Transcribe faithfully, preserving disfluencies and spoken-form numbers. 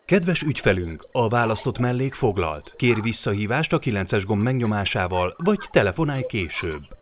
Kedves ügyfelünk, a választott mellék foglalt. Kér visszahívást a kilences gomb megnyomásával, vagy telefonálj később.